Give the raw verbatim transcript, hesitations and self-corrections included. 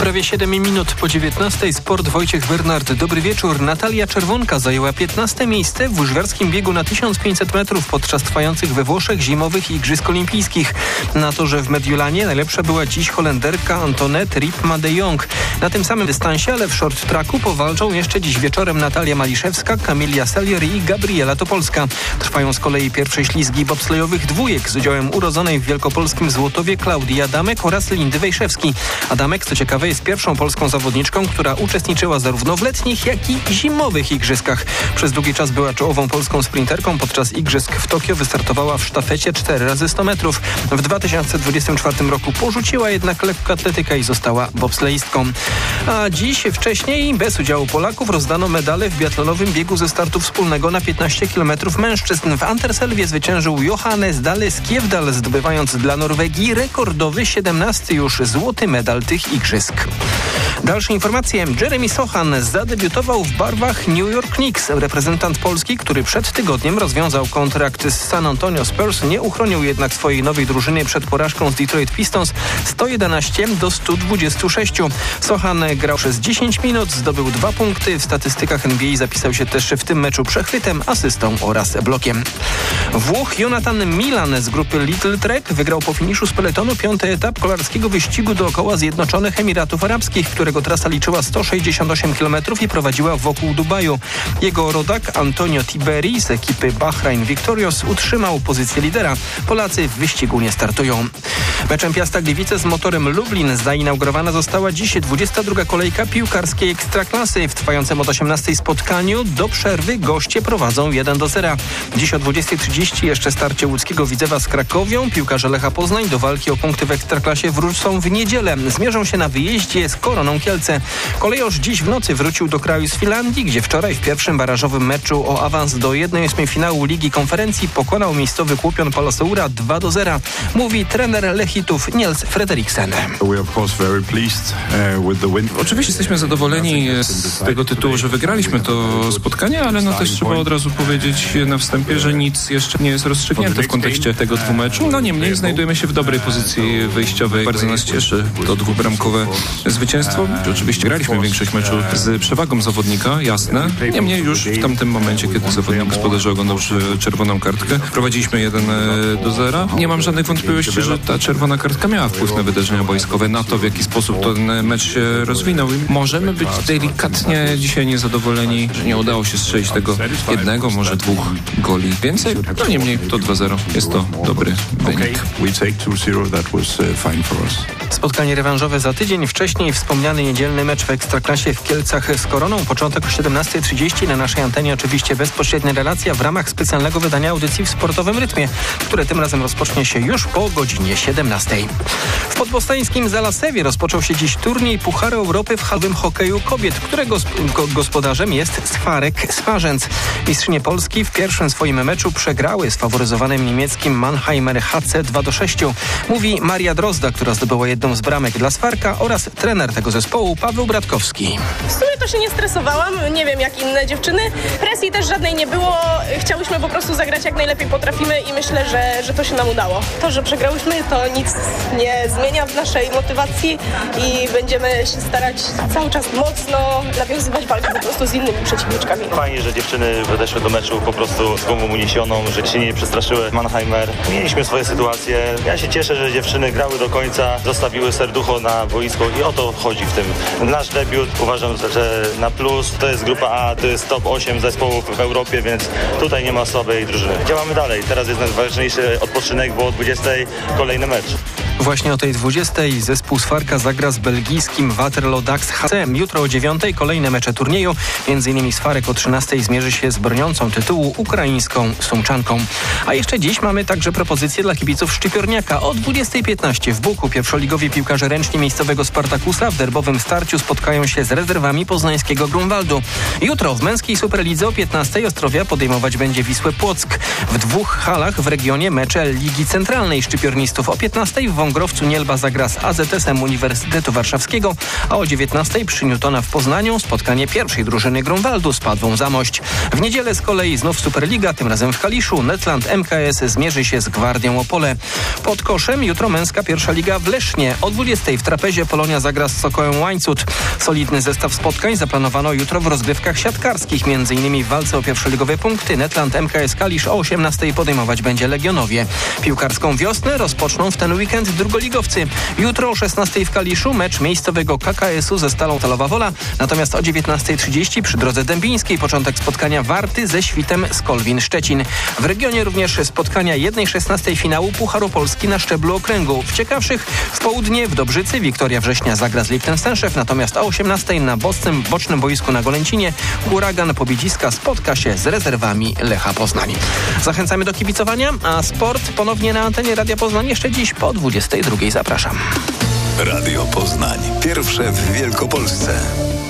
Prawie siedem minut po dziewiętnastej. Sport. Wojciech Bernard. Dobry wieczór. Natalia Czerwonka zajęła piętnaste miejsce w łyżwiarskim biegu na tysiąc pięćset metrów podczas trwających we Włoszech zimowych Igrzysk Olimpijskich. Na torze w Mediolanie najlepsza była dziś Holenderka Antoinette Riepma de Jong. Na tym samym dystansie, ale w short tracku powalczą jeszcze dziś wieczorem Natalia Maliszewska, Kamilia Salier i Gabriela Topolska. Trwają z kolei pierwsze ślizgi bobslejowych dwójek z udziałem urodzonej w wielkopolskim Złotowie Klaudii Adamek oraz Lindy Wejszewski. Adamek, co ciekawe, jest pierwszą polską zawodniczką, która uczestniczyła zarówno w letnich, jak i zimowych igrzyskach. Przez długi czas była czołową polską sprinterką. Podczas igrzysk w Tokio wystartowała w sztafecie cztery razy sto metrów. W dwa tysiące dwudziestym czwartym roku porzuciła jednak lekkoatletykę i została bobsleistką. A dziś wcześniej bez udziału Polaków rozdano medale w biatlonowym biegu ze startu wspólnego na piętnaście kilometrów mężczyzn. W Anterselwie zwyciężył Johannes Dale Skjevdal, zdobywając dla Norwegii rekordowy siedemnasty już złoty medal tych igrzysk. Dalsze informacje. Jeremy Sochan zadebiutował w barwach New York Knicks. Reprezentant Polski, który przed tygodniem rozwiązał kontrakt z San Antonio Spurs, nie uchronił jednak swojej nowej drużyny przed porażką z Detroit Pistons sto jedenaście do stu dwudziestu sześciu. Sochan grał przez dziesięć minut, zdobył dwa punkty. W statystykach N B A zapisał się też w tym meczu przechwytem, asystą oraz blokiem. Włoch Jonathan Milan z grupy Little Trek wygrał po finiszu z peletonu piąty etap kolarskiego wyścigu dookoła Zjednoczonych Emiratów Arabskich, którego trasa liczyła sto sześćdziesiąt osiem kilometrów i prowadziła wokół Dubaju. Jego rodak Antonio Tiberi z ekipy Bahrain Victorious utrzymał pozycję lidera. Polacy w wyścigu nie startują. Meczem Piasta Gliwice z Motorem Lublin zainaugurowana została dziś dwudziesta druga kolejka piłkarskiej Ekstraklasy. W trwającym od osiemnastej spotkaniu do przerwy goście prowadzą jeden do zera. Dziś o dwudziestej trzydzieści jeszcze starcie łódzkiego Widzewa z Krakowią. Piłkarze Lecha Poznań do walki o punkty w Ekstraklasie wrócą w niedzielę. Zmierzą się na wyjeździe z Koroną Kielce. Kolejorz dziś w nocy wrócił do kraju z Finlandii, gdzie wczoraj w pierwszym barażowym meczu o awans do jednej ósmej finału Ligi Konferencji pokonał miejscowy Kłupion Palosoura dwa do zera. Mówi trener Lechitów Niels Frederiksen. Oczywiście jesteśmy zadowoleni z tego tytułu, że wygraliśmy to spotkanie, ale no też trzeba od razu powiedzieć na wstępie, że nic jeszcze nie jest rozstrzygnięte w kontekście tego dwumeczu. No niemniej znajdujemy się w dobrej pozycji wyjściowej. Bardzo nas cieszy to dwubramkowe zwycięstwo. Oczywiście graliśmy większość meczu z przewagą zawodnika, jasne. Niemniej już w tamtym momencie, kiedy zawodnik gospodarza oglądał czerwoną kartkę, prowadziliśmy jeden do zera. Nie mam żadnych wątpliwości, że ta czerwona kartka miała wpływ na wydarzenia boiskowe, na to, w jaki sposób ten mecz się rozwinął. I możemy być delikatnie dzisiaj niezadowoleni, że nie udało się strzelić tego jednego, może dwóch goli więcej. No niemniej to dwa zero. Jest to dobry wynik. Spotkanie rewanżowe za tydzień. Wcześniej wspomniany niedzielny mecz w Ekstraklasie w Kielcach z Koroną. Początek o siedemnastej trzydzieści. Na naszej antenie oczywiście bezpośrednia relacja w ramach specjalnego wydania audycji w sportowym rytmie, które tym razem rozpocznie się już po godzinie siedemnastej. W podbostańskim Zalasewie rozpoczął się dziś turniej Pucharu Europy w halowym hokeju kobiet, którego gospodarzem jest Sfarek Swarzędz. Mistrzynie Polski w pierwszym swoim meczu przegrały z faworyzowanym niemieckim Mannheimer H C dwa do sześciu. Mówi Maria Drozda, która zdobyła jedną z bramek dla Sfarka, oraz trener tego zespołu Paweł Bratkowski. W sumie to się nie stresowałam, nie wiem jak inne dziewczyny. Presji też żadnej nie było. Chciałyśmy po prostu zagrać jak najlepiej potrafimy i myślę, że, że to się nam udało. To, że przegrałyśmy, to nic nie zmienia w naszej motywacji i będziemy się starać cały czas mocno nawiązywać walkę po prostu z innymi przeciwniczkami. Fajnie, że dziewczyny podeszły do meczu po prostu z głową uniesioną, że się nie przestraszyły Mannheimer. Mieliśmy swoje sytuacje. Ja się cieszę, że dziewczyny grały do końca, zostawiły serducho na boisku i o to chodzi w tym. Nasz debiut uważam, że na plus. To jest grupa A, to jest top osiem zespołów w Europie, więc tutaj nie ma słabej drużyny. Działamy dalej. Teraz jest najważniejszy odpoczynek, bo o dwudziestej kolejny mecz. Właśnie o tej dwudziestej zespół Sfarka zagra z belgijskim Waterloo Dax H C. Jutro o dziewiątej kolejne mecze turnieju. Między innymi Sfarek o trzynastej zmierzy się z broniącą tytułu ukraińską Sumczanką. A jeszcze dziś mamy także propozycję dla kibiców Szczypiorniaka. O dwudziestej piętnaście w Buku pierwszoligowi piłkarze ręczni miejscowego Spartakusa w derbowym starciu spotkają się z rezerwami poznańskiego Grunwaldu. Jutro w męskiej Superlidze o piętnastej Ostrowia podejmować będzie Wisłę Płock. W dwóch halach w regionie mecze Ligi Centralnej Szczypiornistów. O piętnastej w Wągrowcu Nielba zagra z A Z S-em Uniwersytetu Warszawskiego, a o dziewiętnastej przy Newtona w Poznaniu spotkanie pierwszej drużyny Grunwaldu z Padwą Zamość. W niedzielę z kolei znów Superliga, tym razem w Kaliszu. Netland M K S zmierzy się z Gwardią Opole. Pod koszem jutro męska pierwsza liga w Lesznie. O dwudziestej w Trapezie Polonia zagra z Sokołem Łańcut. Solidny zestaw spotkań zaplanowano jutro w rozgrywkach siatkarskich, między innymi w walce o pierwszoligowe punkty. Netland M K S Kalisz o osiemnastej podejmować będzie Legionowie. Piłkarską wiosnę rozpoczną w ten weekend drugoligowcy. Jutro o szesnastej w Kaliszu mecz miejscowego K K S-u ze Stalą Stalowa Wola, natomiast o dziewiętnastej trzydzieści przy drodze dębińskiej początek spotkania Warty ze Świtem Skolwin Szczecin. W regionie również spotkania jednej szesnastej finału Pucharu Polski na szczeblu okręgu. W ciekawszych w południe w Dobrzycy Wiktoria Września zagra z Liptem Stęszew, natomiast o osiemnastej na bocznym, bocznym boisku na Golęcinie Huragan Pobiedziska spotka się z rezerwami Lecha Poznań. Zachęcamy do kibicowania, a sport ponownie na antenie Radia Poznań jeszcze dziś po dwudziestej drugiej. Zapraszam. Radio Poznań. Pierwsze w Wielkopolsce.